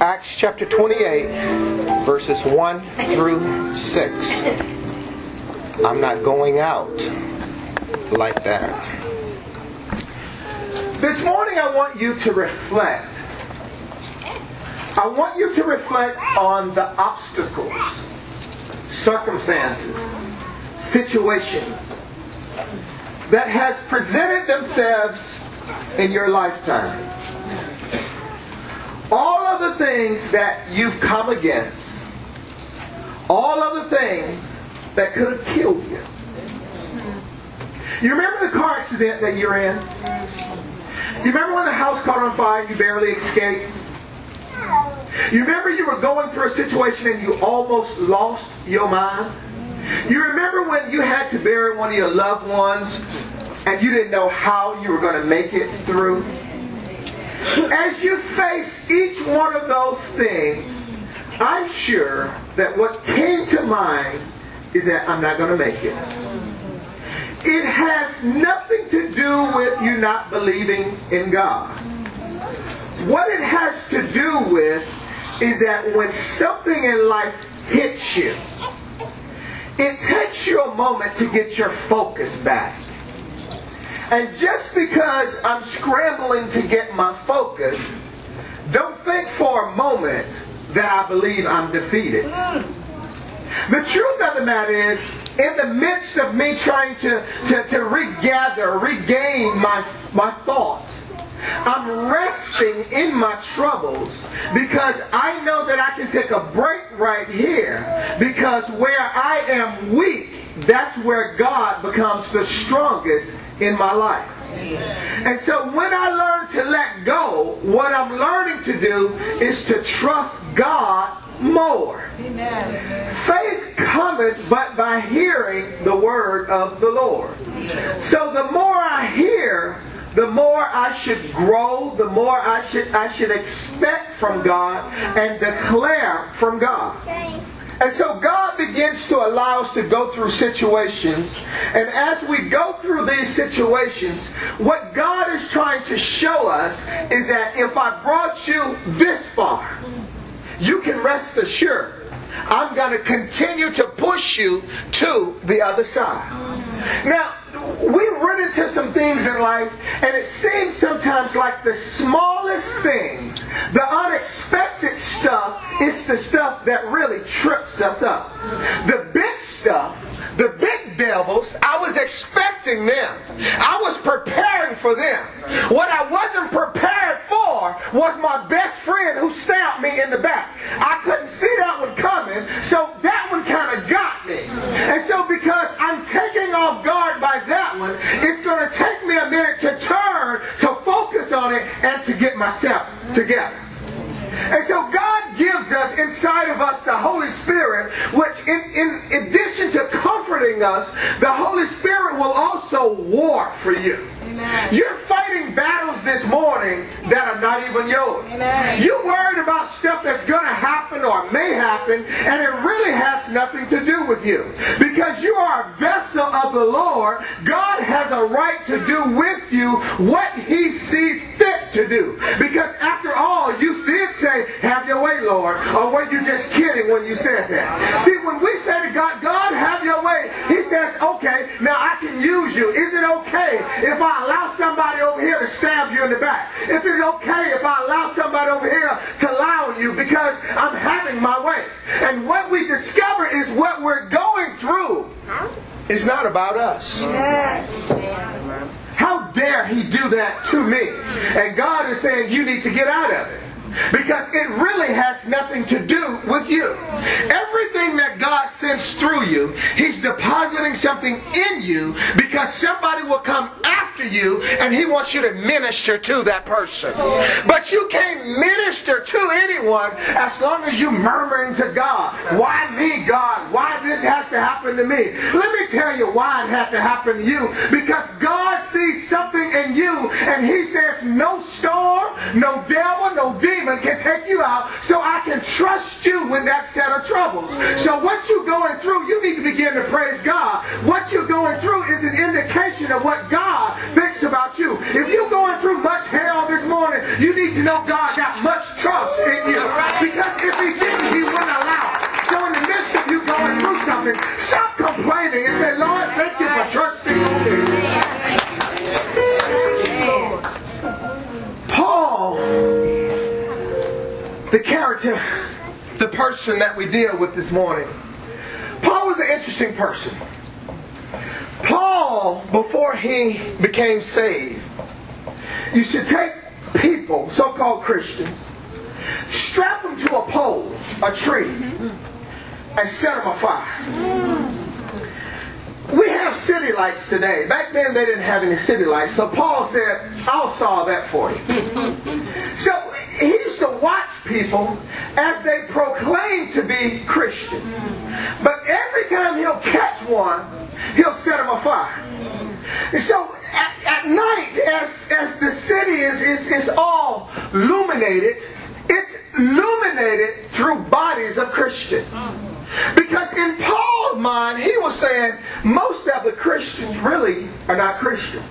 Acts chapter 28, verses 1 through 6. I'm not going out like that. This morning I want you to reflect. I want you to reflect on the obstacles, circumstances, situations that has presented themselves in your lifetime. All of the things that you've come against, all of the things that could have killed you. You remember the car accident that you're in? You remember when the house caught on fire and you barely escaped? You remember you were going through a situation and you almost lost your mind? You remember when you had to bury one of your loved ones and you didn't know how you were going to make it through? As you face each one of those things, I'm sure that what came to mind is that I'm not going to make it. It has nothing to do with you not believing in God. What it has to do with is that when something in life hits you, it takes you a moment to get your focus back. And just because I'm scrambling to get my focus, don't think for a moment that I believe I'm defeated. The truth of the matter is, in the midst of me trying to regain my thoughts, I'm resting in my troubles because I know that I can take a break right here, because where I am weak, that's where God becomes the strongest in my life. And so when I learn to let go, what I'm learning to do is to trust God more. Amen. Faith cometh but by hearing the word of the Lord. So the more I hear, the more I should grow, the more I should expect from God and declare from God. And so God begins to allow us to go through situations. And as we go through these situations, what God is trying to show us is that if I brought you this far, you can rest assured I'm going to continue to push you to the other side. Now, we run into some things in life, and it seems sometimes like the smallest things, the unexpected stuff, is the stuff that really trips us up. The big stuff, the big devils, I was expecting them. I was preparing for them. What I wasn't prepared for was my best friend who stabbed me in the back. I couldn't see that one coming, so that one kind of got me. And so because I'm taking off guard by that one, it's going to take me a minute to turn, to focus on it, and to get myself together. And so God gives us inside of us the Holy Spirit, which in addition to comforting us, the Holy Spirit will also war for you. Amen. You're fighting battles this morning that are not even yours. Amen. You're worried about stuff that's going to happen or may happen, and it really has nothing to do with you. Because you are a vessel of the Lord, God has a right to do with you what He sees fit to do. Because after all, you did say, have your way, Lord. Or were you just kidding when you said that? See, when we say to God, God, have your way, He says, okay, now I can use you. Is it okay if I allow somebody over here to stab you in the back? If it's okay if I allow somebody over here to lie on you because I'm having my way? And what we discover is what we're going through is not about us. How dare He do that to me? And God is saying you need to get out of it. Because it really has nothing to do with you. Everything that God sends through you, He's depositing something in you because somebody will come after you and He wants you to minister to that person. But you can't minister to anyone as long as you're murmuring to God. Why me, God? Why this has to happen to me? Let me tell you why it had to happen to you. Because God sees something in you and He says, no storm, no devil, no demon can take you out, so I can trust you with that set of troubles. So what you're going through, you need to begin to praise God. What you're going through is an indication of what God thinks about you. If you're going through much hell this morning, you need to know God got much trust in you. Because if He didn't, He wouldn't allow it. So in the midst of you going through something, stop complaining and say, Lord, thank you for trusting me. Paul, the character, the person that we deal with this morning, Paul was an interesting person. Paul, before he became saved, you should take people, so-called Christians, strap them to a pole, a tree, and set them afire. We have city lights today. Back then they didn't have any city lights. So Paul said, I'll solve that for you. So he used to watch people as they proclaim to be Christian. But every time he'll catch one, he'll set them afire. So at night, as the city is all illuminated, it's illuminated through bodies of Christians. Because in Paul's mind, he was saying most of the Christians really are not Christians.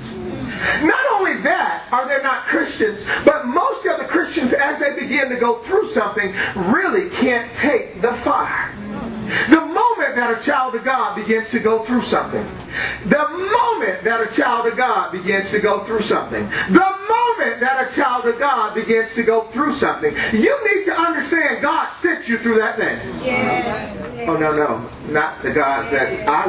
Not only that are they not Christians, but most of the Christians, as they begin to go through something, really can't take the fire. The moment that a child of God begins to go through something, the moment that a child of God begins to go through something, the moment that a child of God begins to go through something, you need to understand God sent you through that thing. Yes. Oh, no. Not the God that I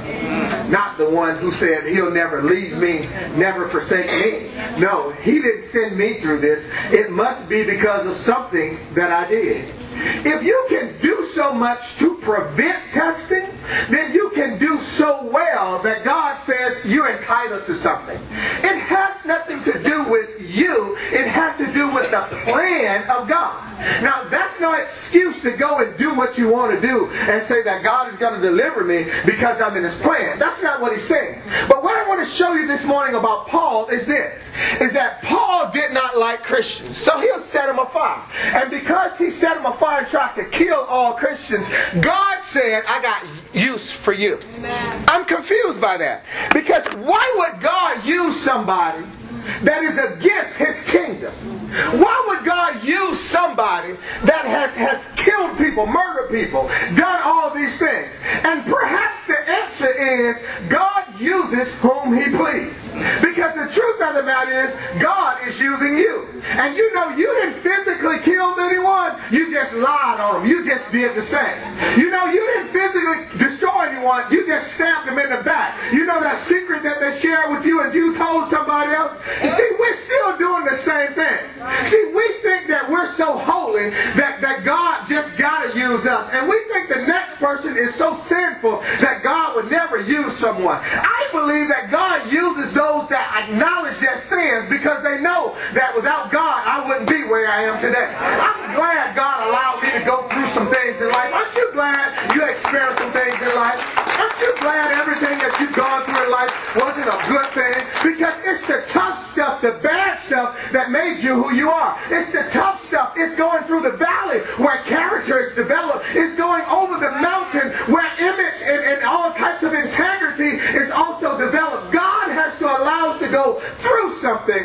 love. Not the one who said He'll never leave me, never forsake me. No, He didn't send me through this. It must be because of something that I did. If you can do so much to prevent testing, then you can do so well that God says you're entitled to something. It has nothing to do with you. It has to do with the plan of God. Now, that's no excuse to go and do what you want to do and say that God is going to deliver me because I'm in His plan. That's not what He's saying. But what I want to show you this morning about Paul is this, is that Paul did not like Christians. So he'll set them afire. And because he set them afire and tried to kill all Christians, God said, I got use for you. Amen. I'm confused by that. Because why would God use somebody that is against His kingdom? Why would God use somebody that has killed people, murdered people, done all these things? And perhaps the answer is God uses whom He pleases. Because the truth of the matter is God is using you. And you know you didn't physically kill anyone, you just lied on them. You just did the same. You know you didn't physically destroy anyone, you just stabbed them in the back. You know that secret that they shared with you and you told somebody else? You see, we're still doing the same thing. See, we think that we're so holy that God just got to use us. And we think the next person is so sinful that God would never use someone. I believe that God uses those that acknowledge their sins because they know that without God I wouldn't be where I am today. I'm glad God allowed me to go through some things in life. Aren't you glad you experienced some things in life? Aren't you glad everything that you've gone through in life wasn't a good thing? Because it's the tough stuff, the bad stuff that made you who you are. It's the tough stuff. It's going through the valley where character is developed. It's going over the mountain where image and all types of integrity is also developed. God has to allow us to go through something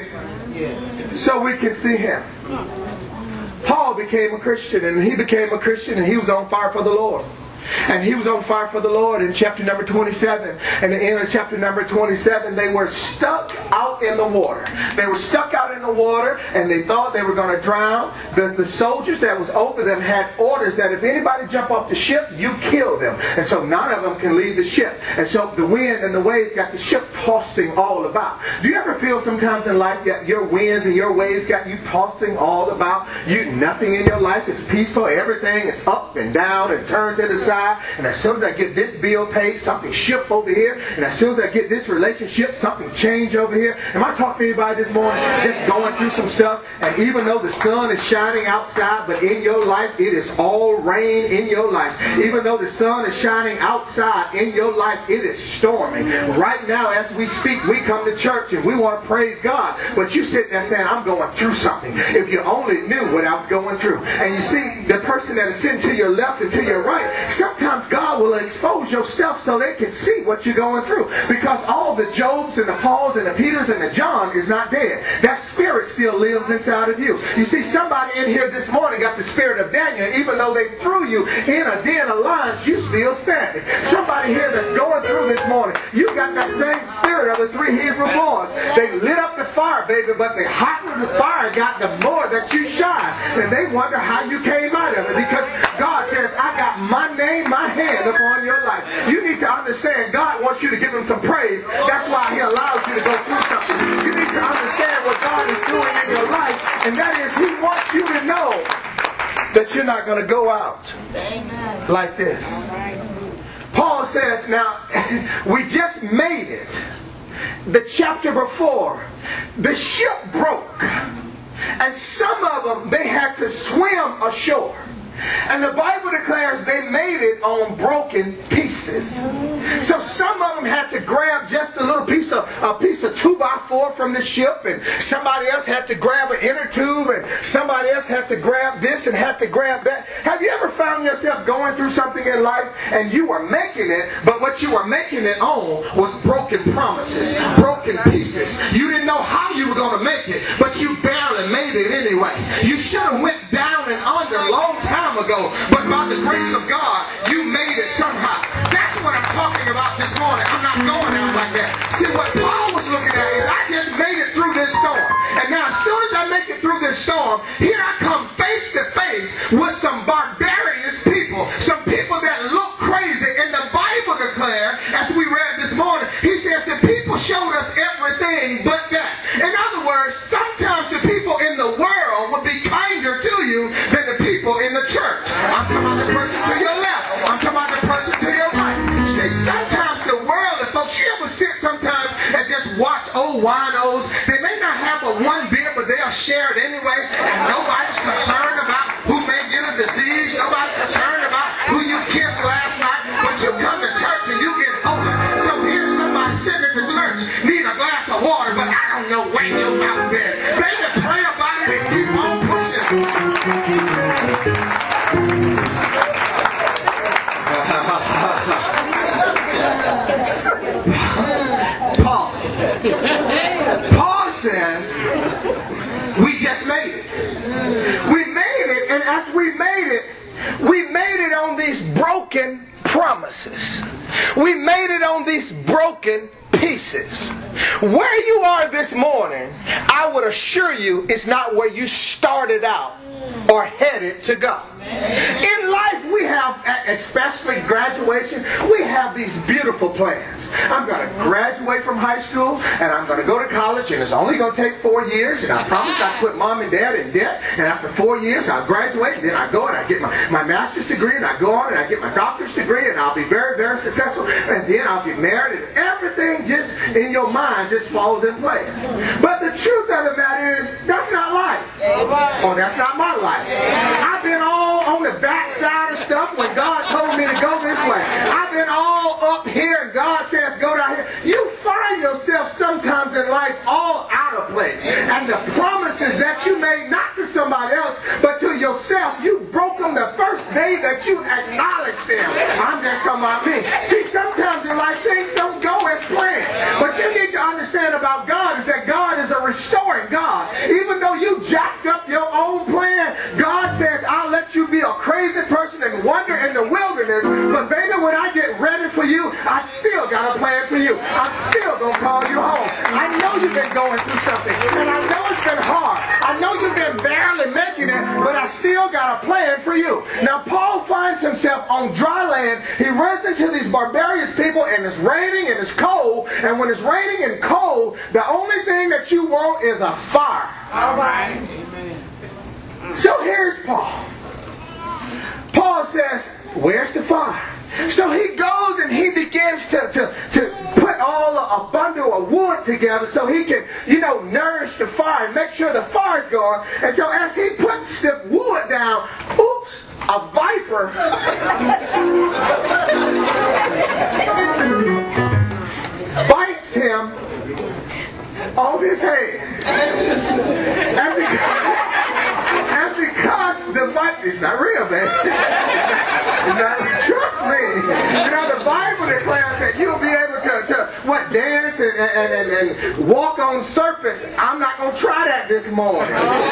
so we can see Him. Paul became a Christian, and he became a Christian, and he was on fire for the Lord. And he was on fire for the Lord in chapter number 27. And the end of chapter number 27, they were stuck out in the water. They were stuck out in the water, and they thought they were going to drown. The soldiers that was over them had orders that if anybody jumped off the ship, you kill them. And so none of them can leave the ship. And so the wind and the waves got the ship tossing all about. Do you ever feel sometimes in life that your winds and your waves got you tossing all about? Nothing in your life is peaceful. Everything is up and down and turned to the side. outside, and as soon as I get this bill paid, something shift over here, and as soon as I get this relationship, something change over here. Am I talking to anybody this morning? Just going through some stuff, and even though the sun is shining outside, but in your life, it is all rain in your life. Even though the sun is shining outside in your life, it is storming. Right now, as we speak, we come to church and we want to praise God, but you sit there saying, I'm going through something. If you only knew what I was going through. And you see, the person that is sitting to your left and to your right, sometimes God will expose your stuff so they can see what you're going through. Because all the Jobs and the Pauls and the Peters and the John is not dead. That spirit still lives inside of you. You see, somebody in here this morning got the spirit of Daniel. Even though they threw you in a den of lions, you still standing. Somebody here that's going through this morning, you got that same spirit of the 3 Hebrew boys. They lit up the fire, baby, but the hotter the fire got, the more that you shine. And they wonder how you came out of it. Because God says, I got my name, my hand upon your life. You need to understand, God wants you to give him some praise. That's why he allows you to go through something. You need to understand what God is doing in your life. And that is, he wants you to know that you're not going to go out like this. Paul says, now, we just made it. The chapter before, the ship broke. And some of them, they had to swim ashore. And the Bible declares they made it on broken pieces. So some of them had to grab just a little piece of 2x4 from the ship, and somebody else had to grab an inner tube, and somebody else had to grab this and had to grab that. Have you ever found yourself going through something in life and you were making it, but what you were making it on was broken promises, broken pieces. You didn't know how you were going to make it, but you barely made it anyway. You should have went down and under a long time ago, but by the grace of God, you made it somehow. That's what I'm talking about this morning. I'm not going out like that. See, what Paul was looking at is, I just made it through this storm. And now as soon as I make it through this storm, here I come face to face with some barbarous people, some people that look crazy. And the Bible declares, as we read this morning, he says the people showed us everything but that. In other words, sometimes the people in the world will be kinder to you than the people in the church. I'm talking about the person to your left. I'm talking about the person to your right. See, sometimes the world, if folks, you ever sit sometimes and just watch old winos, they may not have but one beer, but they'll share it anyway, and nobody's concerned about who may get a disease, nobody's concerned about who you kissed last night, but you come to church and you get holy. So here's somebody sitting in the church, need a glass of water, but I don't know when your mouth been. Baby, pray about it and keep on pushing. Paul says, we just made it. We made it, and as we made it on these broken promises. We made it on these broken pieces. Where you are this morning, I would assure you, it's not where you started out or headed to go. In life, we have, especially graduation, we have these beautiful plans. I'm going to graduate from high school, and I'm going to go to college, and it's only going to take 4 years, and I promise I'll put mom and dad in debt, and after 4 years, I'll graduate, and then I go and I get my master's degree, and I go on and I get my doctor's degree, and I'll be very, very successful, and then I'll get married, and everything just in your mind just falls in place. But the truth of the matter is, that's not life. Or that's not my life. I've been all on the backside of stuff when God told me to go this way. I've been all up here and God says go down here. You find yourself sometimes in life all out of place. And the promises that you made not to somebody else but to yourself, you broke them the first day that you acknowledged them. I'm just talking about me. See, sometimes in life things don't go as planned. But you need to understand about God is that God is a restoring God. Even though you jacked up your own plan, God says, I'll let you be a crazy person and wander in the wilderness, but baby, when I get ready for you, I still got a plan for you. I'm still going to call you home. I know you've been going through something, and I know it's been hard. I know you've been barely making it, but I still got a plan for you. Now, Paul finds himself on dry land. He runs into these barbarous people, and it's raining and it's cold, and when it's raining and cold, the only thing that you want is a fire. All right. Amen. So here's Paul. Paul says, where's the fire? So he goes and he begins to put a bundle of wood together so he can, nourish the fire and make sure the fire's going. And so as he puts the wood down, oops, a viper bites him on his hand. And because the viper, it's not real, man. It's not real. Trust me. The Bible declares that you'll be able to dance and walk on serpents. I'm not going to try that this morning.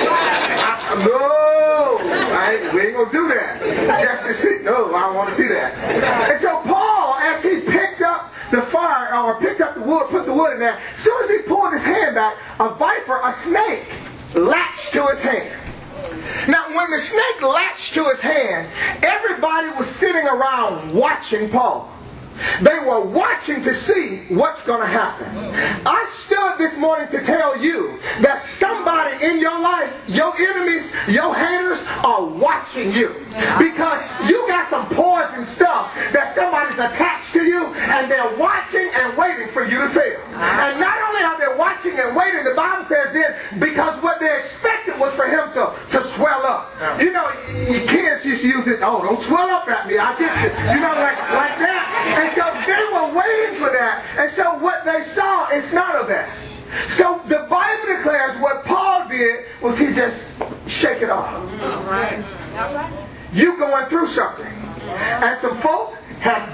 We ain't going to do that. Just to see. No, I don't want to see that. And so Paul, as he picked up the fire, or picked up the wood, put the wood in there, as soon as he pulled his hand back, a snake, latched to his hand. Now, when the snake latched to his hand, everybody was sitting around watching Paul. They were watching to see what's going to happen. I stood this morning to tell you that somebody in your life, your enemies, your haters, are watching you. Because you got some poison stuff that somebody's attached to you, and they're watching and waiting for you to fail. And not only are they watching and waiting, the Bible says then, because what they expected was for him to swell up. Your kids used to use it, oh, don't swell up at me, I get you. Like that. And so they were waiting for that. And so what they saw is none of that. So the Bible declares what Paul did was he just shake it off. All right. You going through something. And some folks has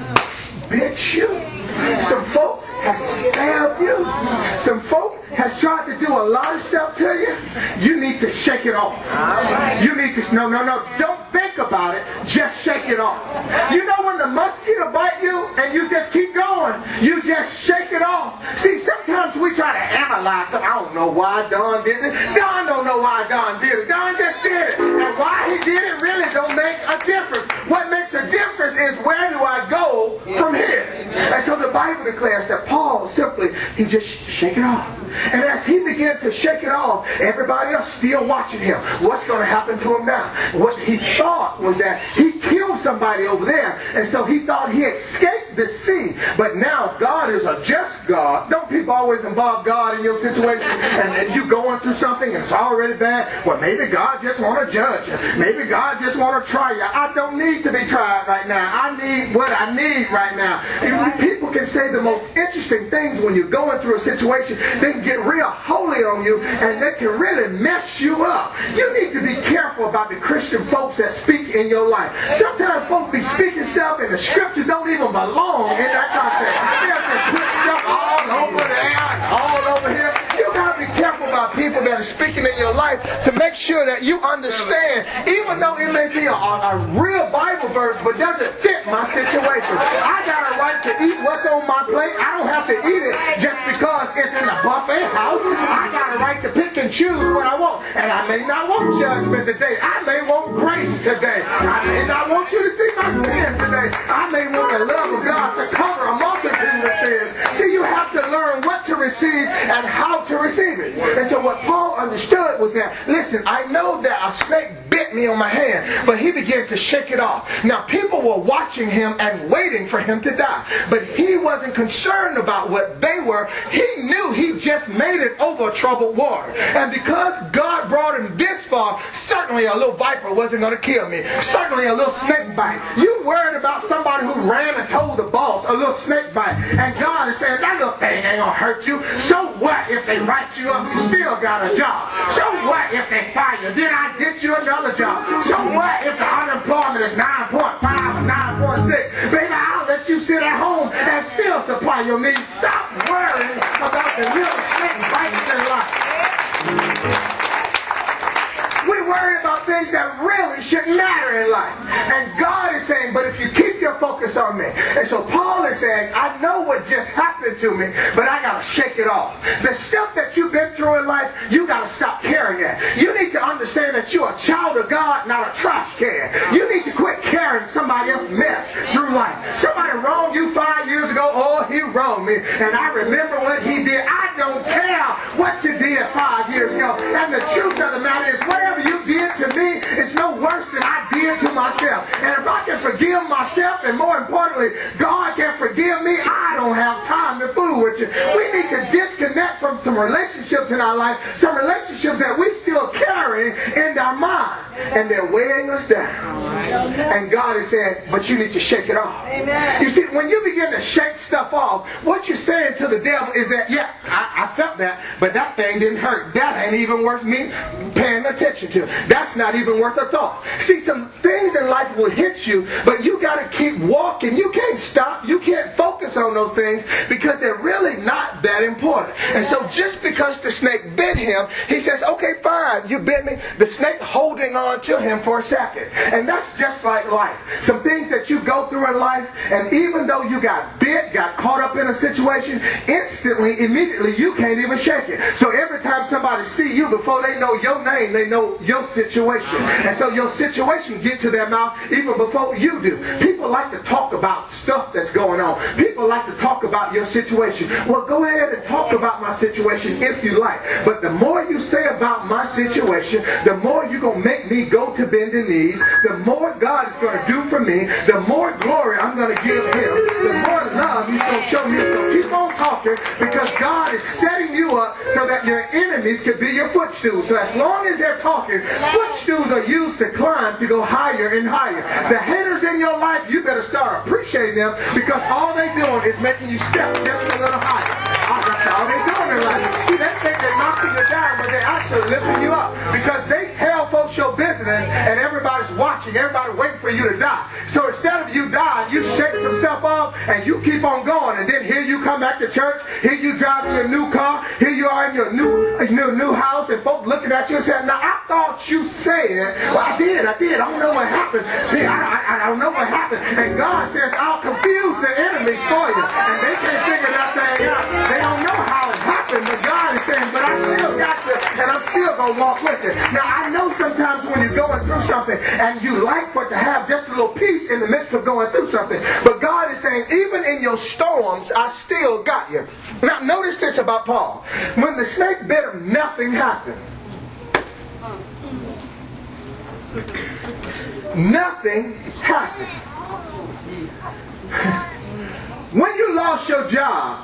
bit you. Some folks has stabbed you. Some folks has tried to do a lot of stuff to you. You need to shake it off. You need to, no. Don't think about it. Just shake it off. When the mosquito bite you and you just keep going, you just shake it off. See, sometimes we try to analyze something. I don't know why Don did it. Don don't know why Don did it. Don just did it. And why he did it really don't make a difference. What makes a difference is where do I go from here? And so the Bible declares that Paul simply, he just shake it off. And as he began to shake it off, everybody else still watching him. What's going to happen to him now? What he thought was that he killed somebody over there, and so he thought he escaped the sea. But now God is a just God. Don't people always involve God in your situation? And you going through something and it's already bad? Well, maybe God just want to judge you. Maybe God just want to try you. I don't need to be tried right now. I need what I need right now. And people can say the most interesting things when you're going through a situation. They can get real holy on you, and they can really mess you up. You need to be careful about the Christian folks that speak in your life. Sometimes folks be speaking stuff and the scriptures don't even belong in that context. They have to put stuff all over there and all over here. You got to be careful about people that are speaking in your life to make sure that you understand, even though it may be a real Bible verse, but doesn't fit my situation. I got a right to eat what's on my plate. I don't have to eat it just because it's in a buffet house. I got a right to pick and choose what I want. And I may not want judgment today. I may want grace today. I may not want you to see my sin today. I may want the love of God to cover a multitude of sins. See, you have to learn what to receive and how to receive it. And so what Paul understood was that, listen, I know that a snake bit me on my hand, but he began to shake it off. Now, people were watching him and waiting for him to die. But he wasn't concerned about what they were. He knew he just made it over troubled water. And because God brought him this far, certainly a little viper wasn't going to kill me. Certainly a little snake bite. You worried about somebody who ran and told the boss a little snake bite. And God is saying, that little thing ain't going to hurt you. So what if they write you up? You still got a job. So what if they fire you? Then I get you another job. So what if the unemployment is 9.5 or 9.6? Baby, I'll let you sit at home and still supply your needs. Stop worrying about the little snake bites in life. We worry about things that really shouldn't matter in life. And God is saying, but if you keep your focus on me. And so Paul is saying, I know what just happened to me, but I got to shake it off. The stuff that you've been through in life, you got to stop carrying that. You need to understand that you're a child of God, not a trash can. You need to quit carrying somebody else's mess through life. Somebody wronged you 5 years ago. Oh, he wronged me. And I remember what he did. I don't care what you did 5 years ago. And the truth of the matter is, whatever you did to me, it's no worse than I did to myself. And if I can forgive myself relationships in our life, some relationships that we still carry in our mind, and they're weighing us down. And God is saying, but you need to shake it off. Amen. You see, when you begin to shake stuff off, what you're saying to the devil is that, yeah, I felt that, but that thing didn't hurt. That ain't even worth me paying attention to. That's not even worth a thought. See, some things in life will hit you, but you got to keep walking. You can't stop. You can't focus on those things because they're really not that important. And so just because the snake bit him, he says, okay, fine, you bit me. The snake holding on to him for a second. And that's just like life. Some things that you go through in life, and even though you got bit, got caught up in a situation, instantly, immediately, you can't even shake it. So every time somebody see you, before they know your name, they know your situation. And so your situation get to their mouth even before you do. People like to talk about stuff that's going on. People like to talk about your situation. Well, go ahead and talk about my situation if you like. But the more you say about my situation, the more you're going to make me go to bending knees, the more God is going to do for me, the more glory I'm going to give him, the more love he's going to show me. So keep on talking, because God is setting you up so that your enemies can be your footstools. So as long as they're talking, footstools are used to climb, to go higher and higher. The haters in your life, you better start appreciating them, because all they're doing is making you step just a little higher. That's all they're doing in life. See, they think they're knocking you down, but they're actually lifting you up, because they tell folks your business and everybody's watching, everybody waiting for you to die. So instead of you dying, you shake some stuff off and you keep on going, and then here you come back to church, here you driving your new car, here you are in your new house, and folks looking at you and saying, now I thought you said, well I did, I don't know what happened. See, I don't know what happened. And God says, I'll confuse the enemies for you, and they can't figure that thing out. They don't know how it happened, but God is saying, but I still got you, and I'm still going to walk with you. Now I know sometimes when you're going through something and you like for it to have just a little peace in the midst of going through something, but God is saying, even in your storms, I still got you. Now notice this about Paul. When the snake bit him, nothing happened. Nothing happened. When you lost your job,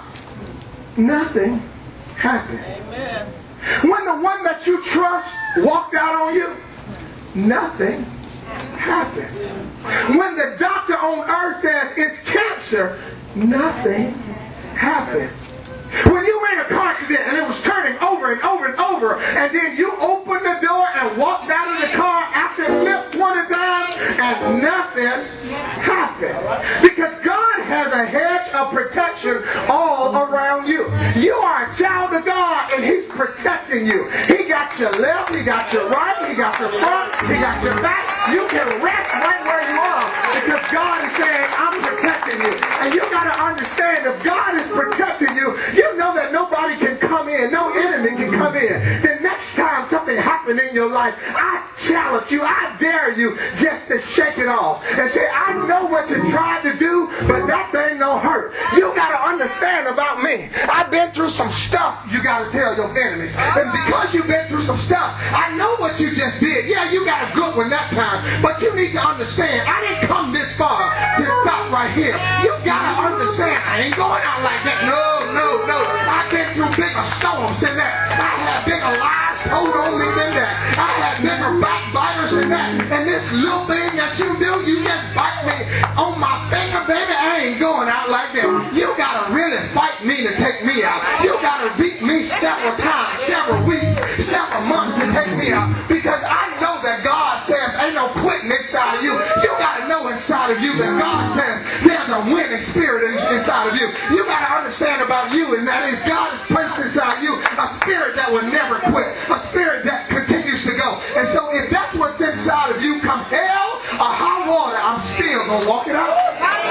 nothing happened. Amen. When the one that you trust walked out on you, nothing happened. When the doctor on earth says it's cancer, nothing happened. When you were in a car accident and it was turning over and over and over, and then you opened the door and walked out of the car after it flipped 20 times and nothing happened. Because God has a hedge of protection all around you. You are a child of God, and he's protecting you. He got your left, he got your right, he got your front, he got your back. You can rest right where you are, because God is saying, I'm protecting you. And you got to understand, if God is protecting you, you know that nobody can come in, no enemy can come in. The next time something happened in your life, I challenge you, I dare you just to shake it off and say, I know what you tried to do, but that thing don't hurt. You got to understand about me. I've been through some stuff you got to tell your enemies. And because you've been through some stuff, I know what you just did. Yeah, you got a good one that time, but you need to understand, I didn't come this far to stop right here. You got to understand, I ain't going out like that. No. I've been through bigger storms than that. I had bigger lies told on me than that. I had bigger backbiters than that. And this little thing that you do, you just bite me on my finger, baby. I ain't going out like that. You gotta really fight me to take me out. You gotta beat me several times, several weeks, several months to take me out. Because I know that God says ain't no quitting inside of you. You gotta know inside of you that God says there's a winning spirit inside of you. You gotta understand about you, and that is God has placed inside you a spirit that will never quit, a spirit that continues to go. And so if that's what's inside of you, come hell or high water, I'm still gonna walk it out.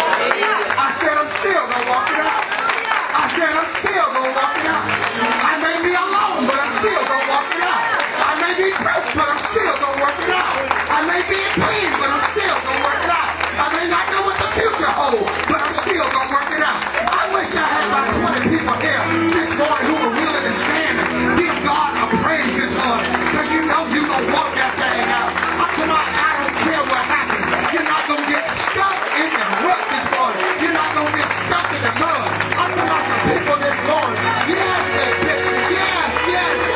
I said I'm still gonna walk it out. I said I'm still gonna walk it out. I may be alone, but I'm still gonna walk it out. I may be pressed, but I'm still gonna work it out. I may be in pain, but I'm still gonna work it out. I may not know what the future holds, but I'm still gonna work it out. I wish I had about 20 people here this morning who were willing to stand and give God a praise this morning, because you know you're gonna walk that thing out. Come on, I don't care what happens. You're not gonna get stuck in the rut this morning. You're not gonna get stuck in the mud. I'm talking about some people this morning. Yes, they're fixing. Yes.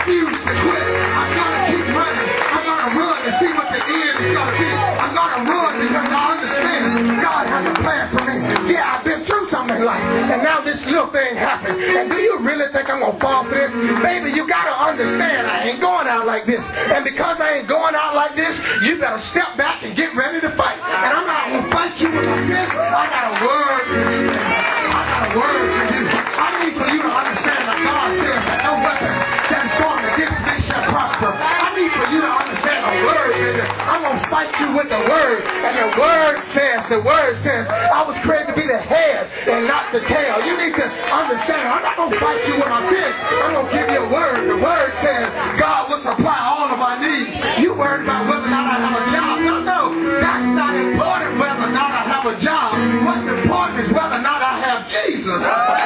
refuse to quit. I'm going to keep running. I'm going to run to see what the end is going to be. I'm going to run because I understand God has a plan for me. Yeah, I've been through something like that, and now this little thing happened. And do you really think I'm going to fall for this? Baby, you got to understand I ain't going out like this. And because I ain't going out like this, you better step back and get ready to fight. And I'm not going to fight you with like this. I got a word for you. I got a word for you. I need for you to understand that God says that no weapon that is formed against me shall prosper. I need for you to understand the word, baby. I'm going to fight you with the word. And the word says, I was created to be the head and not the tail. You need to understand, I'm not going to fight you with my fist. I'm going to give you a word. The word says, God will supply all of my needs. You worried about whether or not I have a job. No, that's not important whether or not I have a job. What's important is whether or not I have Jesus.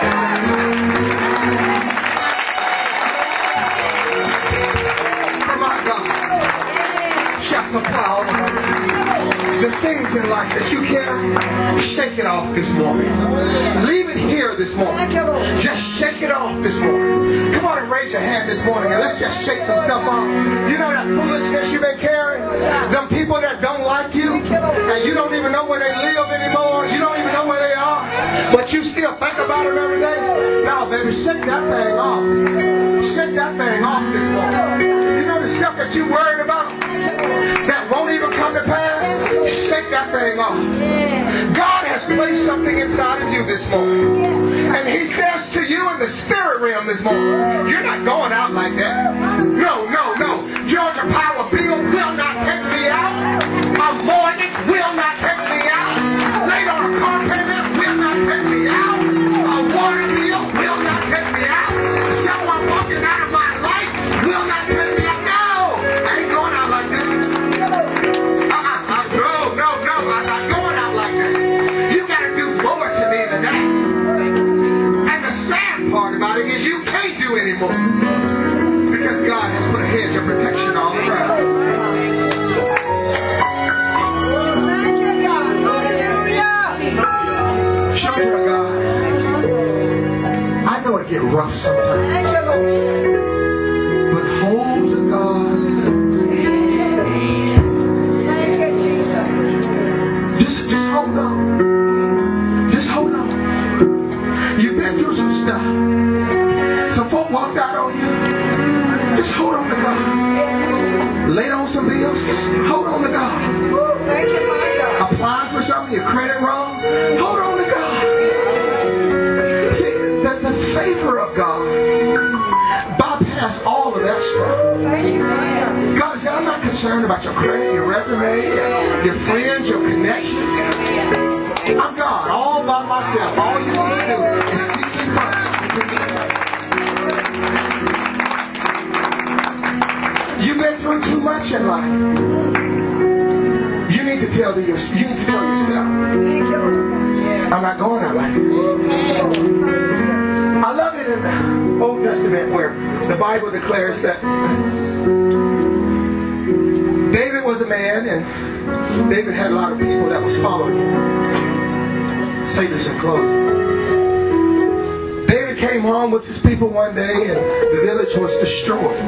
My God shall supply all of my needs. The things in life that you carry, shake it off this morning. Leave it here this morning. Just shake it off this morning. Come on and raise your hand this morning and let's just shake some stuff off. You know that foolishness you've been carrying? Them people that don't like you and you don't even know where they live anymore. You don't even know where they are. But you still think about them every day. Now, baby, shake that thing off. Shake that thing off this morning. You know the stuff that you worried about that won't even come to pass? Shake that thing off. God has placed something inside of you this morning. And He says to you in the spirit realm this morning, you're not going out like that. No. Georgia Power bill will not take me out. A mortgage will not take me out. Laid on a car payment will not take me out. A water bill will not take me out. Someone walking out of my life will not take me out. No, I ain't going out like that. No, I'm not going out like that. You got to do more to me than that. And the sad part about it is you can't do anymore. Because God has put a hedge of protection all around. Thank you, God. Hallelujah. Children of God, I know it get rough sometimes. Thank you, Lord. But hold to God. Thank you, Jesus. Just hold on. Just hold on. You've been through some stuff. Some folk walked out on you. Just hold on to God. Laid on some bills. Just hold on to God. Thank you, my God. Applying for something, your credit wrong. Hold on to God. See, the favor of God bypass all of that stuff. Thank you, God said, I'm not concerned about your credit, your resume, your friends, your connections. I'm God all by myself. All you need to do is seek me first. You've been through too much in life. You need to tell yourself, I'm not going out like that. I love it in the Old Testament where the Bible declares that David was a man and David had a lot of people that was following him. I'll say this in closing. David came home with his people one day and the village was destroyed.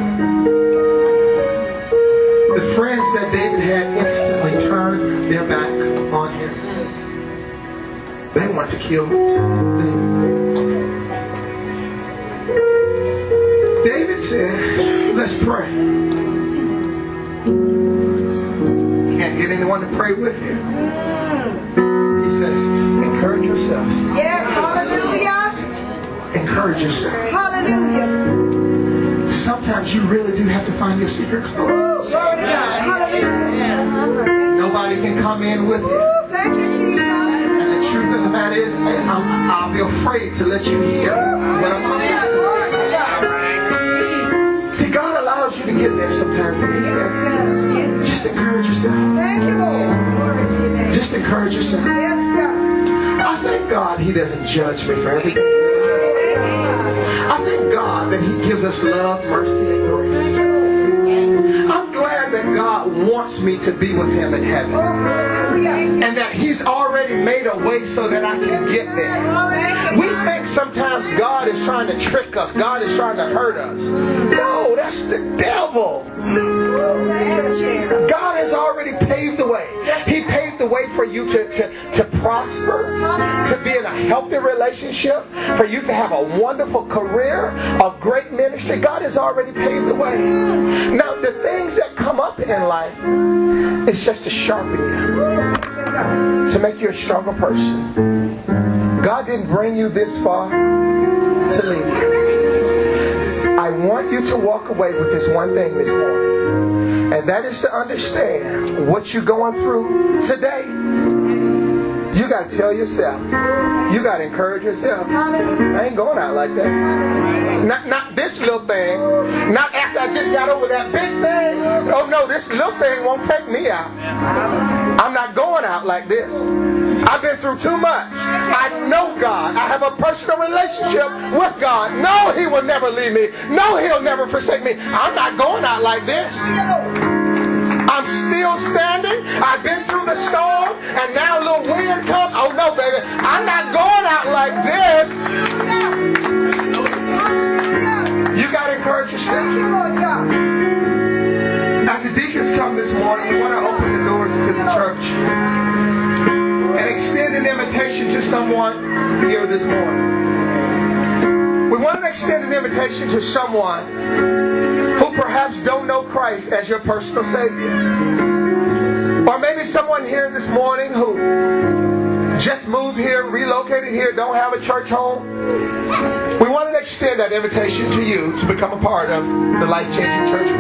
The friends that David had instantly turned their back on him. They wanted to kill David. David said, let's pray. Can't get anyone to pray with you. He says, encourage yourself. Yes, hallelujah. Encourage yourself. Hallelujah. Sometimes you really do have to find your secret clothes. Hallelujah. Nobody can come in with you. Thank you, Jesus. And the truth of the matter is, I'll be afraid to let you hear what I'm going to say. See, God allows you to get there sometimes, and He says, just encourage yourself. Thank you, Lord. Just encourage yourself. Yes, God. I thank God He doesn't judge me for everything. I thank God that He gives us love, mercy, and grace. I'm glad that God wants me to be with Him in heaven. And that He's already made a way so that I can get there. We think sometimes God is trying to trick us. God is trying to hurt us. No, that's the devil. God has already paved the way. He paved the way for you to prosper, to be in a healthy relationship, for you to have a wonderful career, a great ministry. God has already paved the way. Now, the things that come up in life, it's just to sharpen you, to make you a stronger person. God didn't bring you this far to leave you. I want you to walk away with this one thing this morning, and that is to understand what you're going through today. You got to tell yourself. You got to encourage yourself. I ain't going out like that. Not this little thing. Not after I just got over that big thing. Oh no, this little thing won't take me out. I'm not going out like this. I've been through too much. I know God. I have a personal relationship with God. No, He will never leave me. No, He'll never forsake me. I'm not going out like this. I'm still standing. I've been through the storm, and now a little wind comes. Oh no, baby. I'm not going out like this. You got to encourage yourself. As the deacons come this morning, we want to open the doors to the church and extend an invitation to someone here this morning. We want to extend an invitation to someone who perhaps don't know Christ as your personal Savior. Or maybe someone here this morning who just moved here, relocated here, don't have a church home. We want to extend that invitation to you to become a part of the Life Changing Church.